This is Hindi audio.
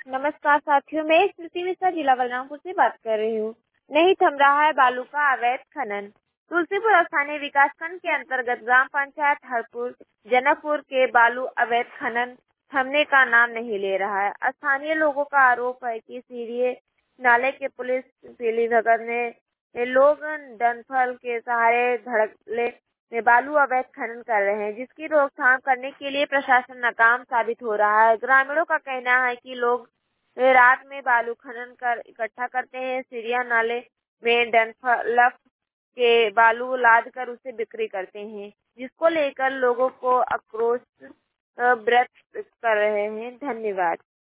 नमस्कार साथियों, मैं स्मृति मिश्रा जिला बलरामपुर से बात कर रही हूँ। नहीं थम रहा है बालू का अवैध खनन। तुलसीपुर स्थानीय विकास खंड के अंतर्गत ग्राम पंचायत हरपुर जनकपुर के बालू अवैध खनन थमने का नाम नहीं ले रहा है। स्थानीय लोगों का आरोप है कि सीरिये नाले के पुलिस पीलीभगत ने लोग डंठल के सहारे धड़ल्ले में बालू अवैध खनन कर रहे हैं, जिसकी रोकथाम करने के लिए प्रशासन नाकाम साबित हो रहा है। ग्रामीणों का कहना है कि लोग रात में बालू खनन कर इकट्ठा करते हैं, सीरिया नाले में डंठल के बालू लाद कर उसे बिक्री करते हैं, जिसको लेकर लोगों को आक्रोश व्यक्त कर रहे हैं। धन्यवाद।